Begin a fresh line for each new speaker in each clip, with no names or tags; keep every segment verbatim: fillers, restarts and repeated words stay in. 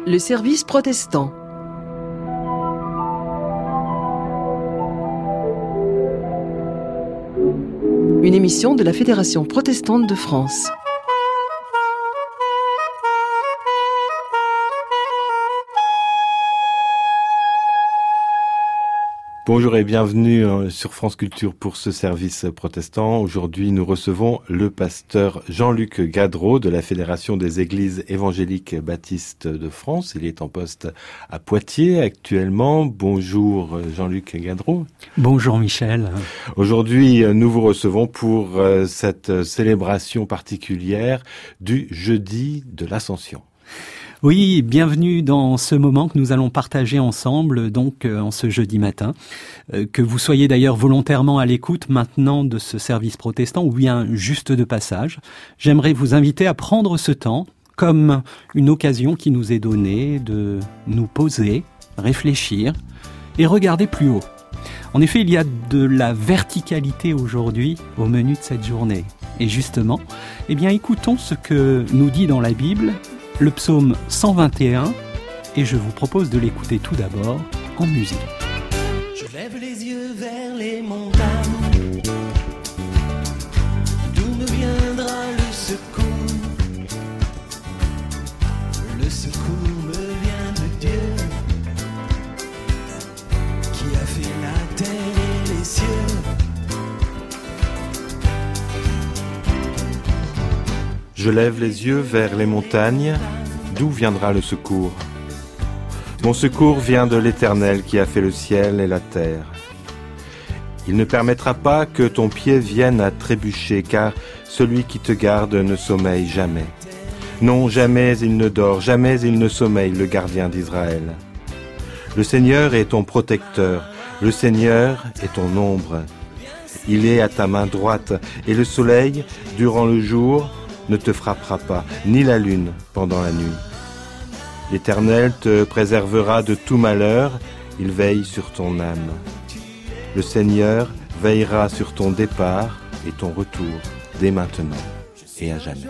Le service protestant. Une émission de la Fédération protestante de France.
Bonjour et bienvenue sur France Culture pour ce service protestant. Aujourd'hui, nous recevons le pasteur Jean-Luc Gadreau de la Fédération des Églises évangéliques baptistes de France. Il est en poste à Poitiers actuellement. Bonjour Jean-Luc Gadreau.
Bonjour Michel.
Aujourd'hui, nous vous recevons pour cette célébration particulière du jeudi de l'Ascension.
Oui, bienvenue dans ce moment que nous allons partager ensemble, donc euh, en ce jeudi matin. Euh, que vous soyez d'ailleurs volontairement à l'écoute maintenant de ce service protestant ou bien juste de passage, j'aimerais vous inviter à prendre ce temps comme une occasion qui nous est donnée de nous poser, réfléchir et regarder plus haut. En effet, il y a de la verticalité aujourd'hui au menu de cette journée. Et justement, eh bien, écoutons ce que nous dit dans la Bible le psaume cent vingt et un, et je vous propose de l'écouter tout d'abord en musique.
Je lève les yeux vers les montagnes, d'où me viendra le secours. Le secours me vient de Dieu, qui a fait la terre et les cieux.
Je lève les yeux vers les montagnes, d'où viendra le secours ? Mon secours vient de l'Éternel qui a fait le ciel et la terre. Il ne permettra pas que ton pied vienne à trébucher, car celui qui te garde ne sommeille jamais. Non, jamais il ne dort, jamais il ne sommeille, le gardien d'Israël. Le Seigneur est ton protecteur, le Seigneur est ton ombre. Il est à ta main droite, et le soleil, durant le jour, ne te frappera pas, ni la lune pendant la nuit. L'Éternel te préservera de tout malheur, il veille sur ton âme. Le Seigneur veillera sur ton départ et ton retour, dès maintenant et à jamais.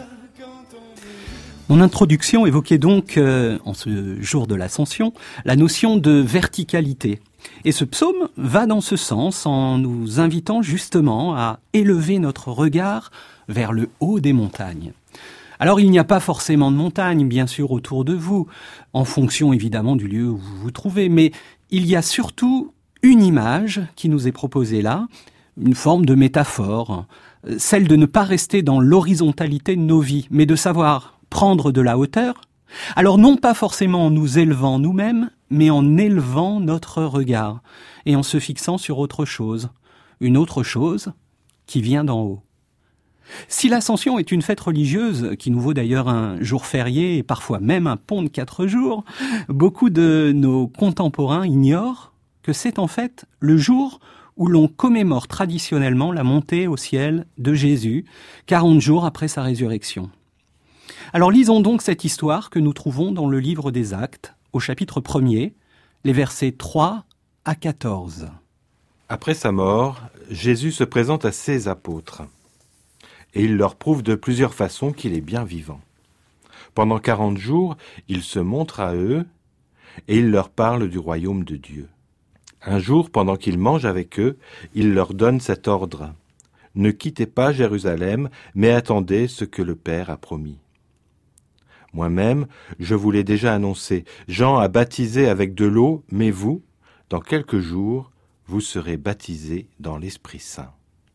Mon introduction évoquait donc, euh, en ce jour de l'Ascension, la notion de verticalité. Et ce psaume va dans ce sens en nous invitant justement à élever notre regard vers le haut des montagnes. Alors il n'y a pas forcément de montagnes, bien sûr, autour de vous, en fonction évidemment du lieu où vous vous trouvez, mais il y a surtout une image qui nous est proposée là, une forme de métaphore, celle de ne pas rester dans l'horizontalité de nos vies, mais de savoir prendre de la hauteur. Alors non pas forcément en nous élevant nous-mêmes, mais en élevant notre regard et en se fixant sur autre chose, une autre chose qui vient d'en haut. Si l'Ascension est une fête religieuse, qui nous vaut d'ailleurs un jour férié et parfois même un pont de quatre jours, beaucoup de nos contemporains ignorent que c'est en fait le jour où l'on commémore traditionnellement la montée au ciel de Jésus, quarante jours après sa résurrection. Alors lisons donc cette histoire que nous trouvons dans le livre des Actes, au chapitre premier, les versets trois à quatorze.
Après sa mort, Jésus se présente à ses apôtres. Et il leur prouve de plusieurs façons qu'il est bien vivant. Pendant quarante jours, il se montre à eux et il leur parle du royaume de Dieu. Un jour, pendant qu'il mange avec eux, il leur donne cet ordre. « Ne quittez pas Jérusalem, mais attendez ce que le Père a promis. Moi-même, je vous l'ai déjà annoncé, Jean a baptisé avec de l'eau, mais vous, dans quelques jours, vous serez baptisés dans l'Esprit Saint. »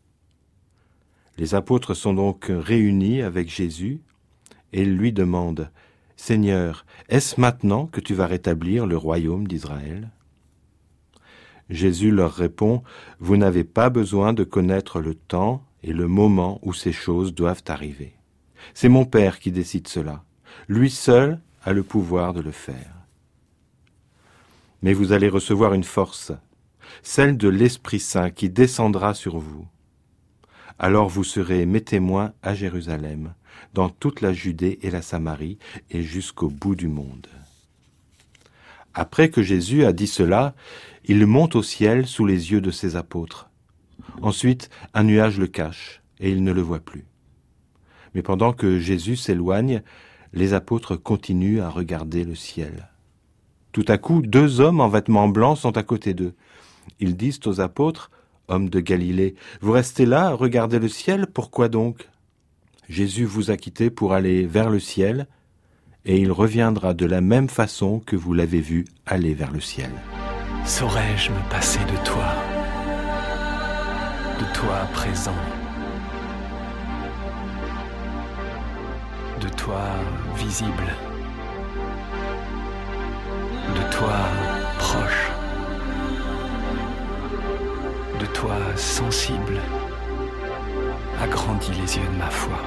Les apôtres sont donc réunis avec Jésus et ils lui demandent « Seigneur, est-ce maintenant que tu vas rétablir le royaume d'Israël ?» Jésus leur répond « Vous n'avez pas besoin de connaître le temps et le moment où ces choses doivent arriver. C'est mon Père qui décide cela. Lui seul a le pouvoir de le faire. Mais vous allez recevoir une force, celle de l'Esprit Saint qui descendra sur vous. Alors vous serez mes témoins à Jérusalem, dans toute la Judée et la Samarie, et jusqu'au bout du monde. » Après que Jésus a dit cela, il monte au ciel sous les yeux de ses apôtres. Ensuite, un nuage le cache, et ils ne le voient plus. Mais pendant que Jésus s'éloigne, les apôtres continuent à regarder le ciel. Tout à coup, deux hommes en vêtements blancs sont à côté d'eux. Ils disent aux apôtres, « Hommes de Galilée, vous restez là, regardez le ciel, pourquoi donc ? Jésus vous a quittés pour aller vers le ciel, et il reviendra de la même façon que vous l'avez vu aller vers le ciel. »
Saurais-je me passer de toi, de toi présent, de toi visible, de toi proche, de toi sensible, agrandis les yeux de ma foi.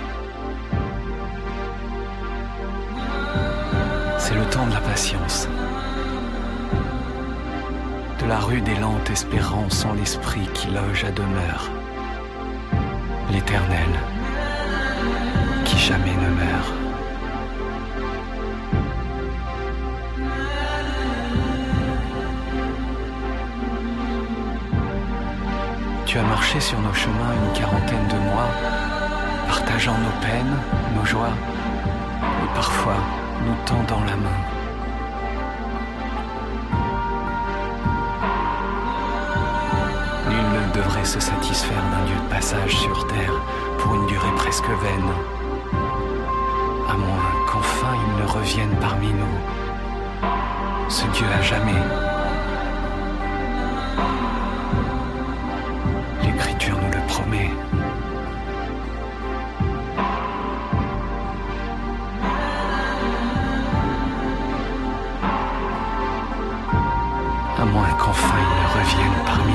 C'est le temps de la patience, de la rude et lente espérance en l'esprit qui loge à demeure, l'Éternel qui jamais ne meurt. Tu as marché sur nos chemins une quarantaine de mois, partageant nos peines, nos joies, et parfois nous tendant la main. Nul ne devrait se satisfaire d'un Dieu de passage sur terre pour une durée presque vaine, à moins qu'enfin il ne revienne parmi nous, ce Dieu à jamais. L'Écriture nous le promet. À moins qu'enfin il ne revienne parmi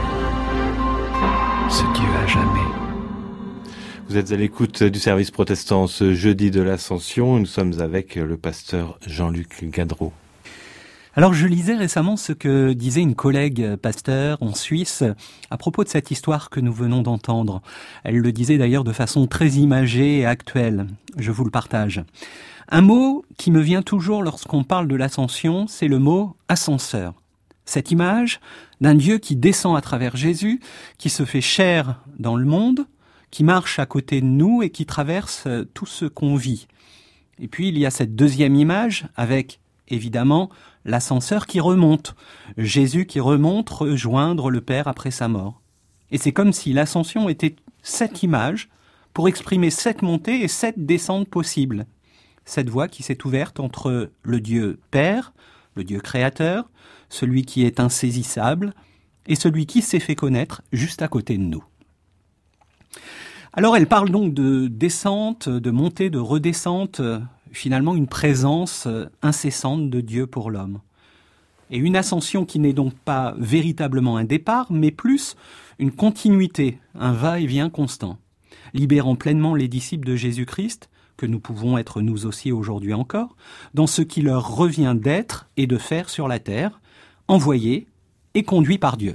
nous, ce Dieu à jamais.
Vous êtes à l'écoute du service protestant ce jeudi de l'Ascension. Nous sommes avec le pasteur Jean-Luc Gadreau.
Alors je lisais récemment ce que disait une collègue pasteur en Suisse à propos de cette histoire que nous venons d'entendre. Elle le disait d'ailleurs de façon très imagée et actuelle. Je vous le partage. Un mot qui me vient toujours lorsqu'on parle de l'ascension, c'est le mot ascenseur. Cette image d'un Dieu qui descend à travers Jésus, qui se fait chair dans le monde, qui marche à côté de nous et qui traverse tout ce qu'on vit. Et puis il y a cette deuxième image avec, évidemment, l'ascenseur qui remonte, Jésus qui remonte rejoindre le Père après sa mort. Et c'est comme si l'ascension était cette image pour exprimer cette montée et cette descente possible. Cette voie qui s'est ouverte entre le Dieu Père, le Dieu créateur, celui qui est insaisissable, et celui qui s'est fait connaître juste à côté de nous. Alors elle parle donc de descente, de montée, de redescente, finalement une présence incessante de Dieu pour l'homme. Et une ascension qui n'est donc pas véritablement un départ, mais plus une continuité, un va-et-vient constant, libérant pleinement les disciples de Jésus-Christ, que nous pouvons être nous aussi aujourd'hui encore, dans ce qui leur revient d'être et de faire sur la terre, envoyés et conduits par Dieu.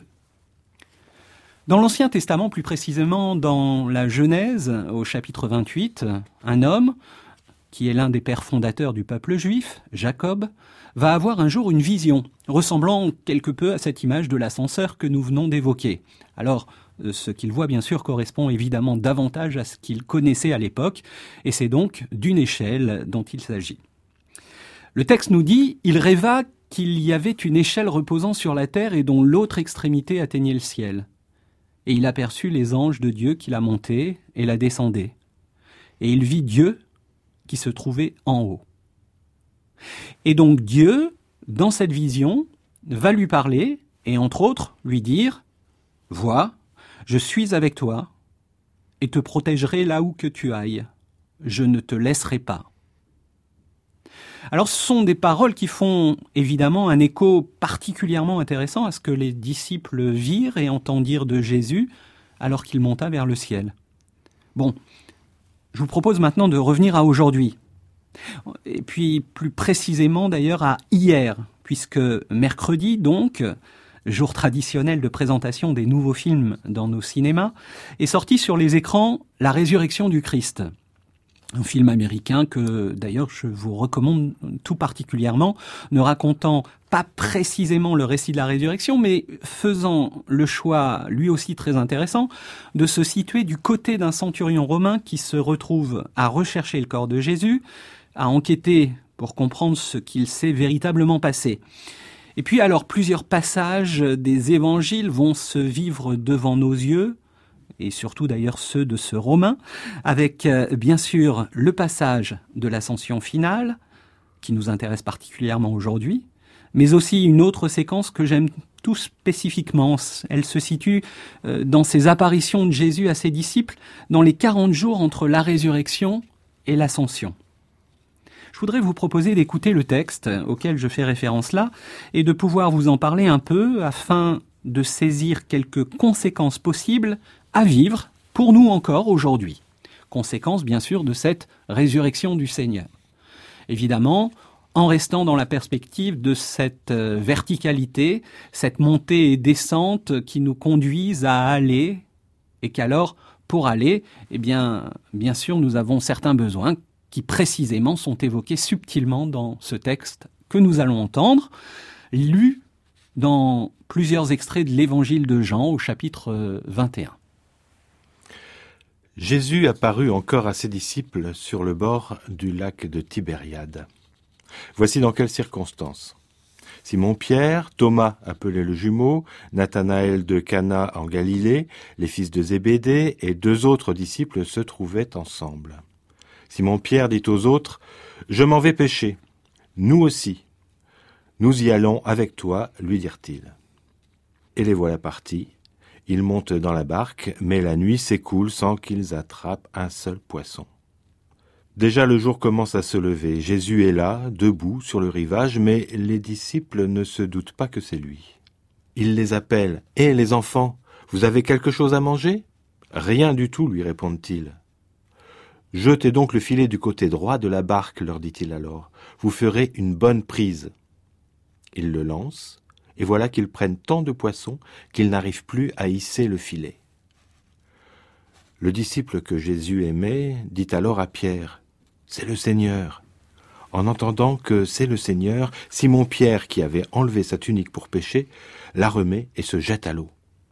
Dans l'Ancien Testament, plus précisément dans la Genèse, au chapitre vingt-huit, un homme, qui est l'un des pères fondateurs du peuple juif, Jacob, va avoir un jour une vision, ressemblant quelque peu à cette image de l'ascenseur que nous venons d'évoquer. Alors, ce qu'il voit, bien sûr, correspond évidemment davantage à ce qu'il connaissait à l'époque, et c'est donc d'une échelle dont il s'agit. Le texte nous dit « Il rêva qu'il y avait une échelle reposant sur la terre et dont l'autre extrémité atteignait le ciel. Et il aperçut les anges de Dieu qui la montaient et la descendaient. Et il vit Dieu qui se trouvait en haut. » Et donc Dieu, dans cette vision, va lui parler et entre autres lui dire « Vois, je suis avec toi et te protégerai là où que tu ailles. Je ne te laisserai pas. » Alors ce sont des paroles qui font évidemment un écho particulièrement intéressant à ce que les disciples virent et entendirent de Jésus alors qu'il monta vers le ciel. Bon, je vous propose maintenant de revenir à aujourd'hui. Et puis plus précisément d'ailleurs à hier, puisque mercredi donc, jour traditionnel de présentation des nouveaux films dans nos cinémas, est sorti sur les écrans La Résurrection du Christ. Un film américain que d'ailleurs je vous recommande tout particulièrement, ne racontant pas précisément le récit de la résurrection, mais faisant le choix, lui aussi très intéressant, de se situer du côté d'un centurion romain qui se retrouve à rechercher le corps de Jésus, à enquêter pour comprendre ce qu'il s'est véritablement passé. Et puis alors, plusieurs passages des évangiles vont se vivre devant nos yeux, et surtout d'ailleurs ceux de ce Romain, avec euh, bien sûr le passage de l'ascension finale, qui nous intéresse particulièrement aujourd'hui, mais aussi une autre séquence que j'aime tout spécifiquement. Elle se situe euh, dans ces apparitions de Jésus à ses disciples dans les quarante jours entre la résurrection et l'ascension. Je voudrais vous proposer d'écouter le texte auquel je fais référence là et de pouvoir vous en parler un peu afin de saisir quelques conséquences possibles à vivre pour nous encore aujourd'hui. Conséquences bien sûr de cette résurrection du Seigneur. Évidemment, en restant dans la perspective de cette verticalité, cette montée et descente qui nous conduisent à aller et qu'alors, pour aller, eh bien, bien sûr, nous avons certains besoins qui précisément sont évoqués subtilement dans ce texte que nous allons entendre, lu dans plusieurs extraits de l'évangile de Jean au chapitre vingt et un.
Jésus apparut encore à ses disciples sur le bord du lac de Tibériade. Voici dans quelles circonstances. Simon-Pierre, Thomas appelé le jumeau, Nathanaël de Cana en Galilée, les fils de Zébédée et deux autres disciples se trouvaient ensemble. Simon-Pierre dit aux autres, « Je m'en vais pêcher. Nous aussi. Nous y allons avec toi, lui dirent-ils. » Et les voilà partis. Ils montent dans la barque, mais la nuit s'écoule sans qu'ils attrapent un seul poisson. Déjà le jour commence à se lever. Jésus est là, debout sur le rivage, mais les disciples ne se doutent pas que c'est lui. Il les appelle. « Hé, les enfants, vous avez quelque chose à manger ?»« Rien du tout, lui répondent-ils. »« Jetez donc le filet du côté droit de la barque, leur dit-il alors. Vous ferez une bonne prise. » Ils le lancent, et voilà qu'ils prennent tant de poissons qu'ils n'arrivent plus à hisser le filet. Le disciple que Jésus aimait dit alors à Pierre, « C'est le Seigneur !» En entendant que c'est le Seigneur, Simon-Pierre, qui avait enlevé sa tunique pour pêcher, la remet et se jette à l'eau.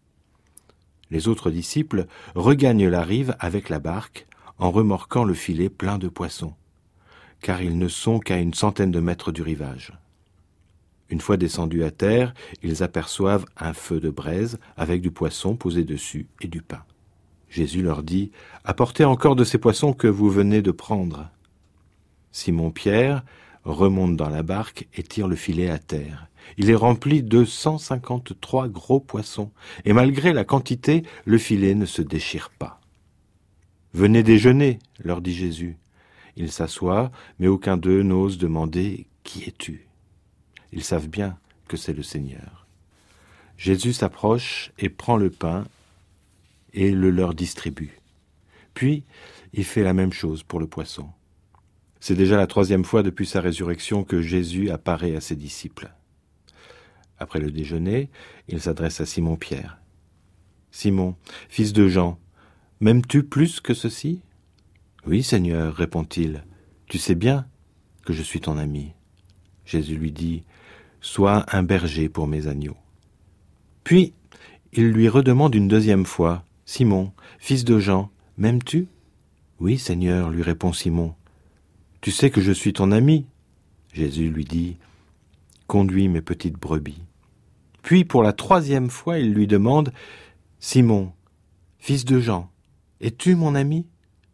Les autres disciples regagnent la rive avec la barque, en remorquant le filet plein de poissons, car ils ne sont qu'à une centaine de mètres du rivage. Une fois descendus à terre, ils aperçoivent un feu de braise avec du poisson posé dessus et du pain. Jésus leur dit « Apportez encore de ces poissons que vous venez de prendre. » Simon-Pierre remonte dans la barque et tire le filet à terre. Il est rempli de cent cinquante-trois gros poissons, et malgré la quantité, le filet ne se déchire pas. « Venez déjeuner, leur dit Jésus. Ils s'assoient, mais aucun d'eux n'ose demander « Qui es-tu » Ils savent bien que c'est le Seigneur. Jésus s'approche et prend le pain et le leur distribue. Puis, il fait la même chose pour le poisson. C'est déjà la troisième fois depuis sa résurrection que Jésus apparaît à ses disciples. Après le déjeuner, il s'adresse à Simon-Pierre. « Simon, fils de Jean, m'aimes-tu plus que ceci ?»« Oui, Seigneur, répond-il, tu sais bien que je suis ton ami. » Jésus lui dit, « Sois un berger pour mes agneaux. » Puis, il lui redemande une deuxième fois, « Simon, fils de Jean, m'aimes-tu ?»« Oui, Seigneur, lui répond Simon. »« Tu sais que je suis ton ami. » Jésus lui dit, « Conduis mes petites brebis. » Puis, pour la troisième fois, il lui demande, « Simon, fils de Jean, es-tu mon ami ?»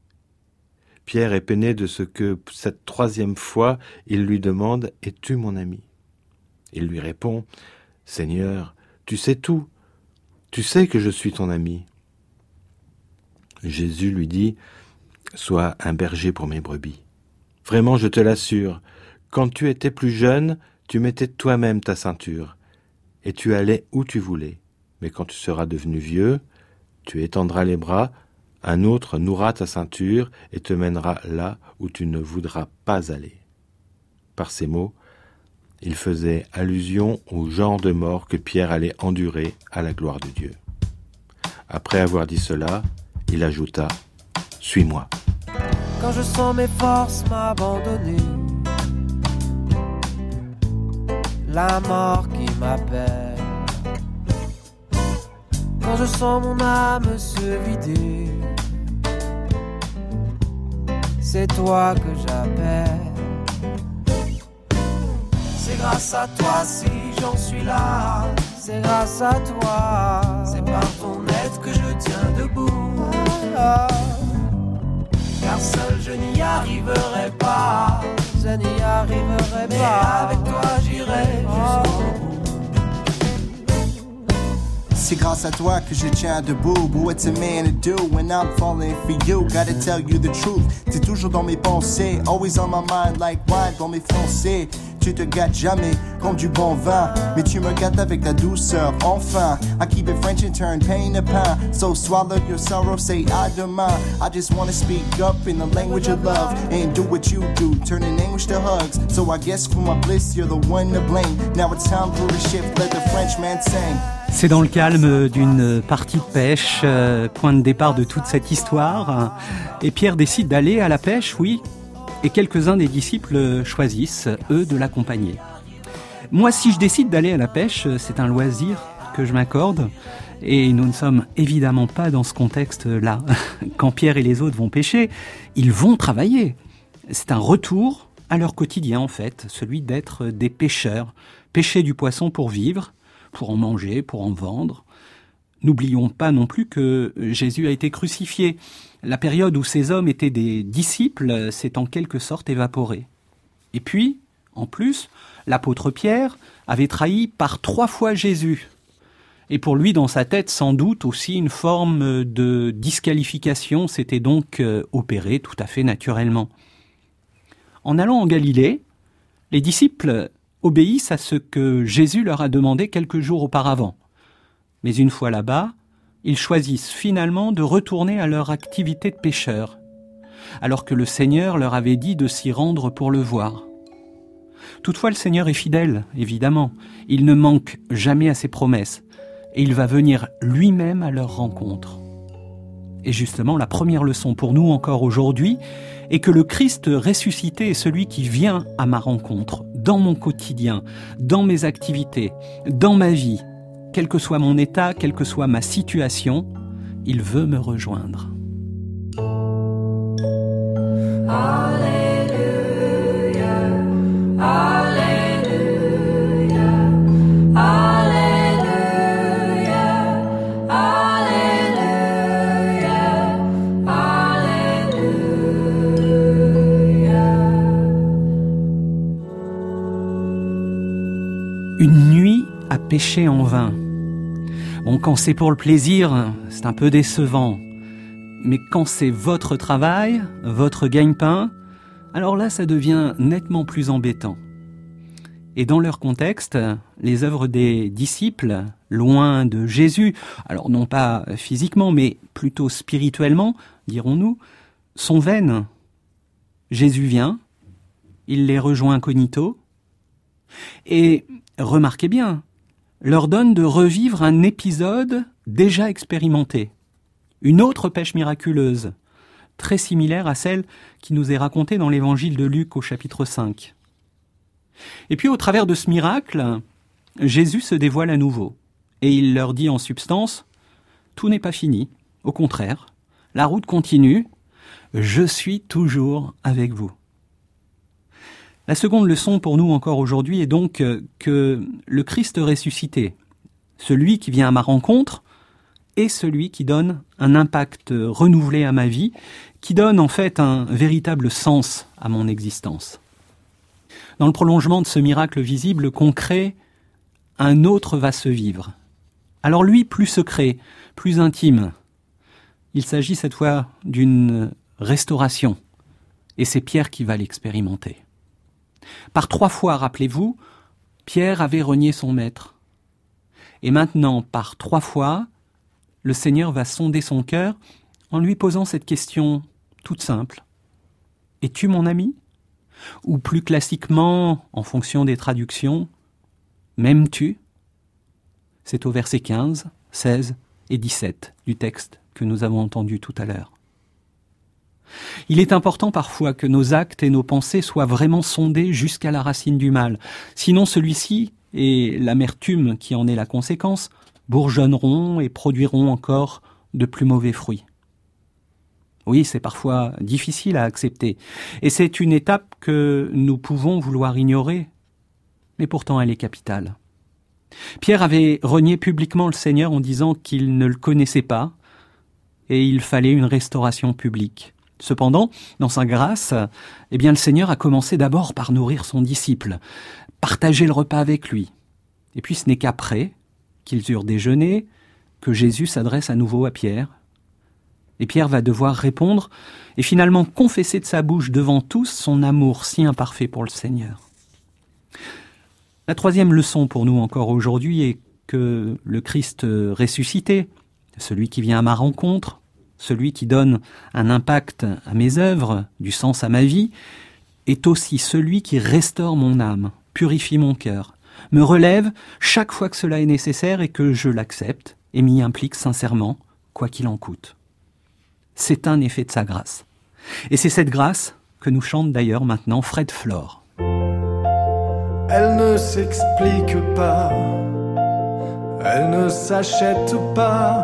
Pierre est peiné de ce que, cette troisième fois, il lui demande « Es-tu mon ami ?» Il lui répond « Seigneur, tu sais tout, tu sais que je suis ton ami. » Jésus lui dit « Sois un berger pour mes brebis. Vraiment, je te l'assure, quand tu étais plus jeune, tu mettais toi-même ta ceinture, et tu allais où tu voulais. Mais quand tu seras devenu vieux, tu étendras les bras, un autre nouera ta ceinture et te mènera là où tu ne voudras pas aller. » Par ces mots, il faisait allusion au genre de mort que Pierre allait endurer à la gloire de Dieu. Après avoir dit cela, il ajouta « Suis-moi. »
Quand je sens mes forces m'abandonner, la mort qui m'appelle, quand je sens mon âme se vider, c'est toi que j'appelle. grâce à toi si j'en suis là. C'est grâce à toi, c'est par ton aide que je tiens debout. Car seul je n'y arriverai pas, je n'y arriverai mais pas. Avec toi j'irai jusqu'au bout.
C'est grâce à toi que je tiens debout. But what's a man to do when I'm falling for you? Gotta tell you the truth. T'es toujours dans mes pensées, always on my mind like wine dans mes foncés. Tu te gâtes jamais comme du bon vin, mais tu me gâtes avec ta douceur. Enfin, I keep it French and turn pain to pain. So swallow your sorrow, say à demain. I just wanna speak up in the language of love and do what you do, turning anguish to hugs. So I guess for my bliss, you're the one to blame. Now it's time for a shift, let the Frenchman sing.
C'est dans le calme d'une partie de pêche, euh, point de départ de toute cette histoire. Et Pierre décide d'aller à la pêche, oui, et quelques-uns des disciples choisissent, eux, de l'accompagner. Moi, si je décide d'aller à la pêche, c'est un loisir que je m'accorde, et nous ne sommes évidemment pas dans ce contexte-là. Quand Pierre et les autres vont pêcher, ils vont travailler. C'est un retour à leur quotidien, en fait, celui d'être des pêcheurs, pêcher du poisson pour vivre, pour en manger, pour en vendre. N'oublions pas non plus que Jésus a été crucifié. La période où ces hommes étaient des disciples s'est en quelque sorte évaporée. Et puis, en plus, l'apôtre Pierre avait trahi par trois fois Jésus. Et pour lui, dans sa tête, sans doute aussi une forme de disqualification s'était donc opérée tout à fait naturellement. En allant en Galilée, les disciples obéissent à ce que Jésus leur a demandé quelques jours auparavant. Mais une fois là-bas, ils choisissent finalement de retourner à leur activité de pêcheur, alors que le Seigneur leur avait dit de s'y rendre pour le voir. Toutefois, le Seigneur est fidèle, évidemment. Il ne manque jamais à ses promesses, et il va venir lui-même à leur rencontre. Et justement, la première leçon pour nous encore aujourd'hui est que le Christ ressuscité est celui qui vient à ma rencontre, dans mon quotidien, dans mes activités, dans ma vie. Quel que soit mon état, quelle que soit ma situation, il veut me rejoindre.
Alléluia, Alléluia, Alléluia, Alléluia, Alléluia.
Une nuit à pêcher en vain. Bon, quand c'est pour le plaisir, c'est un peu décevant. Mais quand c'est votre travail, votre gagne-pain, alors là, ça devient nettement plus embêtant. Et dans leur contexte, les œuvres des disciples, loin de Jésus, alors non pas physiquement, mais plutôt spirituellement, dirons-nous, sont vaines. Jésus vient, il les rejoint incognito, et remarquez bien, leur donne de revivre un épisode déjà expérimenté. Une autre pêche miraculeuse, très similaire à celle qui nous est racontée dans l'évangile de Luc au chapitre cinq. Et puis au travers de ce miracle, Jésus se dévoile à nouveau. Et il leur dit en substance, « Tout n'est pas fini, au contraire, la route continue, je suis toujours avec vous. » La seconde leçon pour nous encore aujourd'hui est donc que le Christ ressuscité, celui qui vient à ma rencontre, est celui qui donne un impact renouvelé à ma vie, qui donne en fait un véritable sens à mon existence. Dans le prolongement de ce miracle visible, concret, un autre va se vivre. Alors lui, plus secret, plus intime. Il s'agit cette fois d'une restauration, et c'est Pierre qui va l'expérimenter. Par trois fois, rappelez-vous, Pierre avait renié son maître. Et maintenant, par trois fois, le Seigneur va sonder son cœur en lui posant cette question toute simple. « Es-tu mon ami ?» Ou plus classiquement, en fonction des traductions, « M'aimes-tu » C'est au verset quinze, seize et dix-sept du texte que nous avons entendu tout à l'heure. Il est important parfois que nos actes et nos pensées soient vraiment sondés jusqu'à la racine du mal. Sinon celui-ci, et l'amertume qui en est la conséquence, bourgeonneront et produiront encore de plus mauvais fruits. Oui, c'est parfois difficile à accepter. Et c'est une étape que nous pouvons vouloir ignorer. mais pourtant elle est capitale. Pierre avait renié publiquement le Seigneur en disant qu'il ne le connaissait pas et il fallait une restauration publique. Cependant, dans sa grâce, eh bien, le Seigneur a commencé d'abord par nourrir son disciple, partager le repas avec lui. Et puis ce n'est qu'après qu'ils eurent déjeuné que Jésus s'adresse à nouveau à Pierre. Et Pierre va devoir répondre et finalement confesser de sa bouche devant tous son amour si imparfait pour le Seigneur. La troisième leçon pour nous encore aujourd'hui est que le Christ ressuscité, celui qui vient à ma rencontre, celui qui donne un impact à mes œuvres, du sens à ma vie, est aussi celui qui restaure mon âme, purifie mon cœur, me relève chaque fois que cela est nécessaire et que je l'accepte et m'y implique sincèrement, quoi qu'il en coûte. C'est un effet de sa grâce. Et c'est cette grâce que nous chante d'ailleurs maintenant Fred Flore.
Elle ne s'explique pas, elle ne s'achète pas.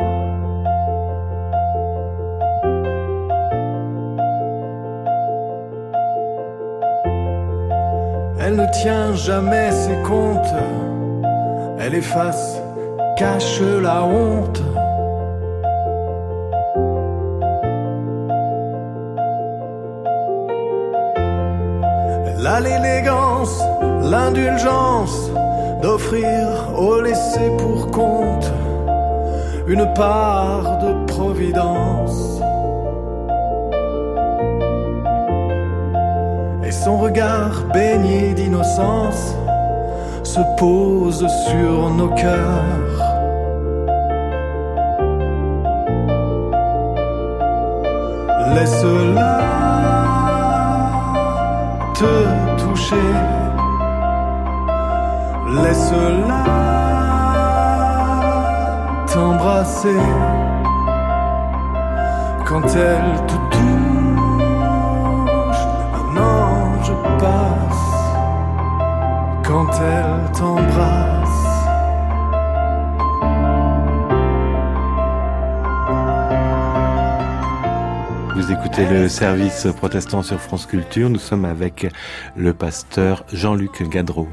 Elle ne tient jamais ses comptes, elle efface, cache la honte. Elle a l'élégance, l'indulgence d'offrir au laissé pour compte une part de providence. Et son regard baigné d'innocence se pose sur nos cœurs. Laisse-la te toucher, laisse-la t'embrasser quand elle te touche. Un ange passe quand elle t'embrasse.
Vous écoutez le service protestant sur France Culture. Nous sommes avec le pasteur Jean-Luc Gadreau.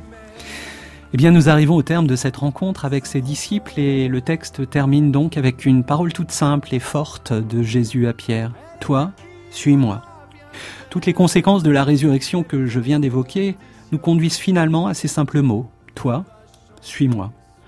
Eh bien, nous arrivons au terme de cette rencontre avec ses disciples et le texte termine donc avec une parole toute simple et forte de Jésus à Pierre. « Toi, suis-moi ». Toutes les conséquences de la résurrection que je viens d'évoquer nous conduisent finalement à ces simples mots. « Toi, suis-moi ».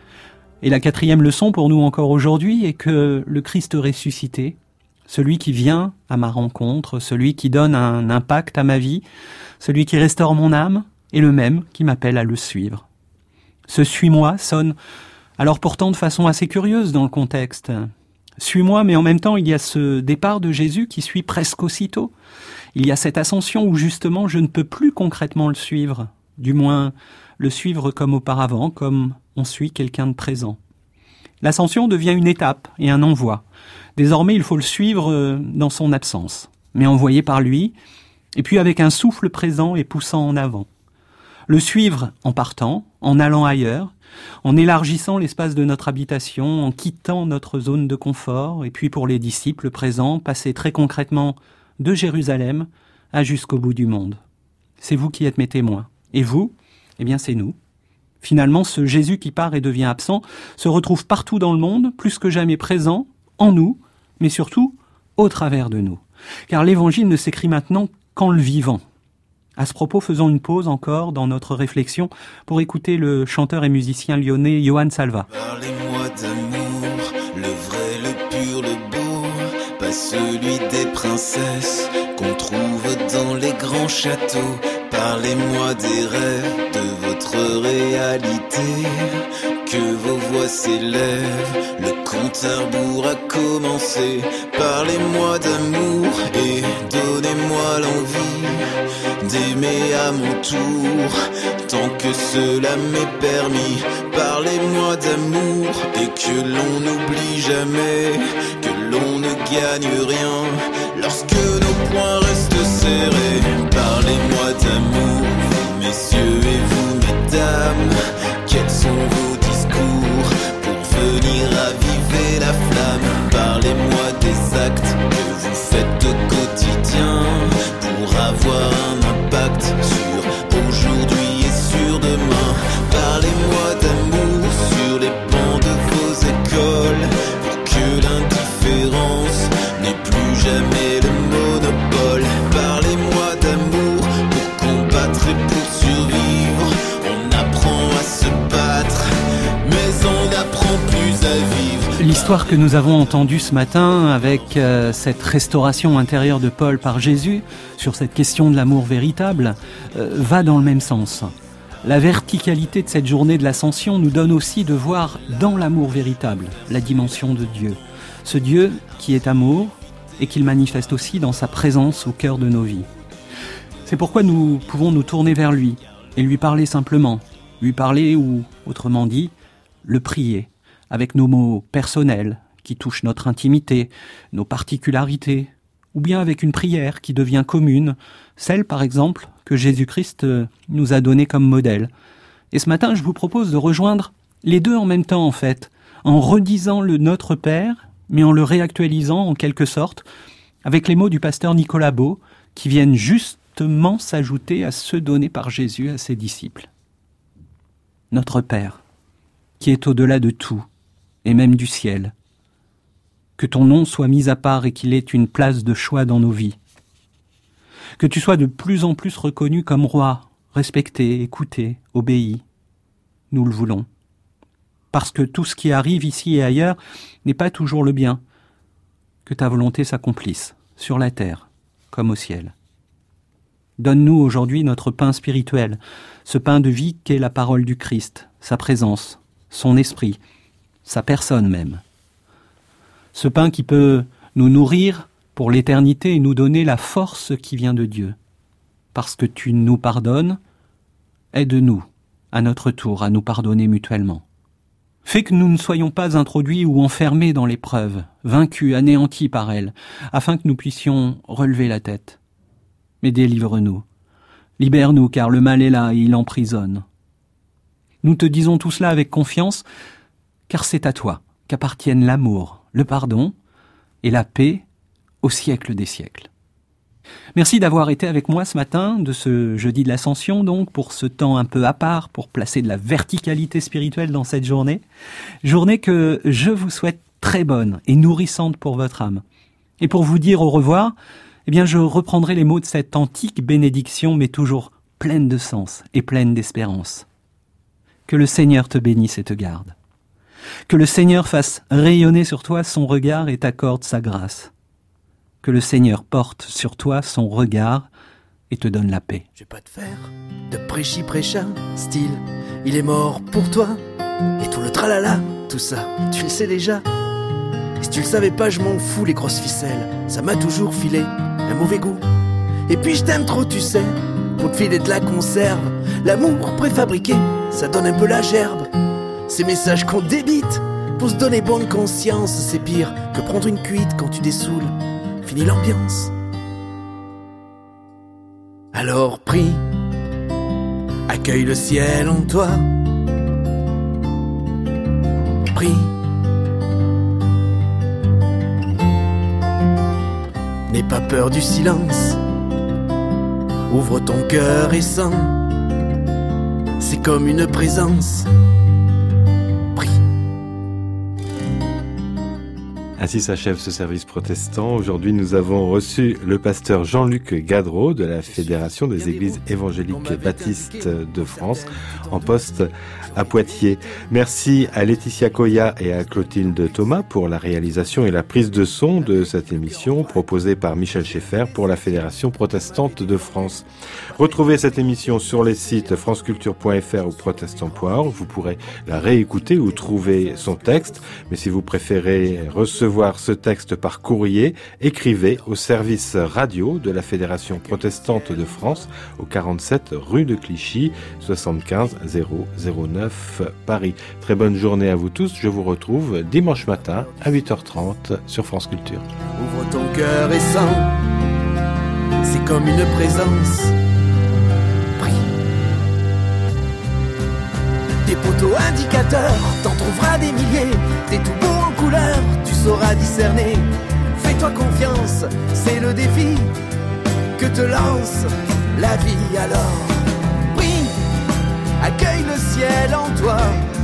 Et la quatrième leçon pour nous encore aujourd'hui est que le Christ ressuscité, celui qui vient à ma rencontre, celui qui donne un impact à ma vie, celui qui restaure mon âme, est le même qui m'appelle à le suivre. Ce « suis-moi » sonne alors pourtant de façon assez curieuse dans le contexte. « Suis-moi », mais en même temps il y a ce départ de Jésus qui suit presque aussitôt. Il y a cette ascension où justement je ne peux plus concrètement le suivre, du moins le suivre comme auparavant, comme on suit quelqu'un de présent. L'ascension devient une étape et un envoi. Désormais, il faut le suivre dans son absence, mais envoyé par lui, et puis avec un souffle présent et poussant en avant. Le suivre en partant, en allant ailleurs, en élargissant l'espace de notre habitation, en quittant notre zone de confort, et puis pour les disciples présents, passer très concrètement de Jérusalem à jusqu'au bout du monde. C'est vous qui êtes mes témoins. Et vous, eh bien c'est nous. Finalement, ce Jésus qui part et devient absent se retrouve partout dans le monde, plus que jamais présent, en nous, mais surtout au travers de nous. Car l'évangile ne s'écrit maintenant qu'en le vivant. À ce propos, faisons une pause encore dans notre réflexion pour écouter le chanteur et musicien lyonnais Johan Salva.
Parlez-moi d'amour, le vrai, le pur, le beau, pas celui des princesses qu'on trouve dans les grands châteaux. Parlez-moi des rêves, de votre réalité, que vos voix s'élèvent, le compte à rebours a commencé. Parlez-moi d'amour et donnez-moi l'envie d'aimer à mon tour, tant que cela m'est permis. Parlez-moi d'amour et que l'on n'oublie jamais que l'on ne gagne rien lorsque nos poings restent serrés. Parlez-moi d'amour, vous messieurs et vous mesdames, quels sont vos discours pour venir raviver la flamme? Parlez-moi des actes que vous faites au quotidien pour avoir un impact sur aujourd'hui et sur demain.
L'histoire que nous avons entendue ce matin avec euh, cette restauration intérieure de Paul par Jésus sur cette question de l'amour véritable euh, va dans le même sens. La verticalité de cette journée de l'Ascension nous donne aussi de voir dans l'amour véritable la dimension de Dieu. Ce Dieu qui est amour et qu'il manifeste aussi dans sa présence au cœur de nos vies. C'est pourquoi nous pouvons nous tourner vers lui et lui parler simplement. Lui parler ou, autrement dit, le prier. Avec nos mots personnels qui touchent notre intimité, nos particularités, ou bien avec une prière qui devient commune, celle par exemple que Jésus-Christ nous a donnée comme modèle. Et ce matin, je vous propose de rejoindre les deux en même temps en fait, en redisant le Notre Père, mais en le réactualisant en quelque sorte, avec les mots du pasteur Nicolas Beau, qui viennent justement s'ajouter à ceux donnés par Jésus à ses disciples. Notre Père, qui est au-delà de tout, et même du ciel. Que ton nom soit mis à part et qu'il ait une place de choix dans nos vies. Que tu sois de plus en plus reconnu comme roi, respecté, écouté, obéi. Nous le voulons. Parce que tout ce qui arrive ici et ailleurs n'est pas toujours le bien. Que ta volonté s'accomplisse, sur la terre comme au ciel. Donne-nous aujourd'hui notre pain spirituel, ce pain de vie qu'est la parole du Christ, sa présence, son esprit, sa personne même. Ce pain qui peut nous nourrir pour l'éternité et nous donner la force qui vient de Dieu. Parce que tu nous pardonnes, aide-nous, à notre tour, à nous pardonner mutuellement. Fais que nous ne soyons pas introduits ou enfermés dans l'épreuve, vaincus, anéantis par elle, afin que nous puissions relever la tête. Mais délivre-nous, libère-nous, car le mal est là et il emprisonne. Nous te disons tout cela avec confiance, car c'est à toi qu'appartiennent l'amour, le pardon et la paix au siècle des siècles. Merci d'avoir été avec moi ce matin, de ce jeudi de l'Ascension donc, pour ce temps un peu à part, pour placer de la verticalité spirituelle dans cette journée. Journée que je vous souhaite très bonne et nourrissante pour votre âme. Et pour vous dire au revoir, eh bien je reprendrai les mots de cette antique bénédiction, mais toujours pleine de sens et pleine d'espérance. Que le Seigneur te bénisse et te garde. Que le Seigneur fasse rayonner sur toi son regard et t'accorde sa grâce. Que le Seigneur porte sur toi son regard et te donne la paix.
Je vais pas te faire de prêchi-prêcha, style, il est mort pour toi, et tout le tralala, tout ça, tu le sais déjà. Et si tu le savais pas, je m'en fous les grosses ficelles, ça m'a toujours filé un mauvais goût. Et puis je t'aime trop, tu sais, pour te filer de la conserve, l'amour préfabriqué, ça donne un peu la gerbe. Ces messages qu'on débite pour se donner bonne conscience, c'est pire que prendre une cuite quand tu dessoules. Fini l'ambiance. Alors prie, accueille le ciel en toi. Prie, n'aie pas peur du silence. Ouvre ton cœur et sens, c'est comme une présence.
Ainsi s'achève ce service protestant. Aujourd'hui, nous avons reçu le pasteur Jean-Luc Gadreau de la Fédération des Églises évangéliques baptistes de France, en poste à Poitiers. Merci à Laetitia Coya et à Clotilde Thomas pour la réalisation et la prise de son de cette émission proposée par Michel Schaeffer pour la Fédération protestante de France. Retrouvez cette émission sur les sites franceculture point f r ou protestant point org. Vous pourrez la réécouter ou trouver son texte. Mais si vous préférez recevoir ce texte par courrier, écrivez au service radio de la Fédération protestante de France au quarante-sept rue de Clichy, soixante-quinze zéro zéro neuf Paris. Très bonne journée à vous tous. Je vous retrouve dimanche matin à huit heures trente sur France Culture.
Ouvre ton cœur et sens, c'est comme une présence. Prie. Des poteaux indicateurs, t'en trouveras des milliers. T'es tout beau en couleur, tu sauras discerner. Fais-toi confiance, c'est le défi que te lance la vie. Alors prie, accueille le ciel en toi.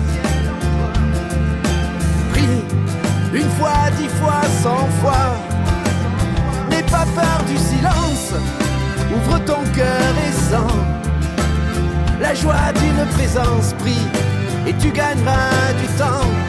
Prie, une fois, dix fois, cent fois. N'aie pas peur du silence, ouvre ton cœur et sens la joie d'une présence. Prie, et tu gagneras du temps.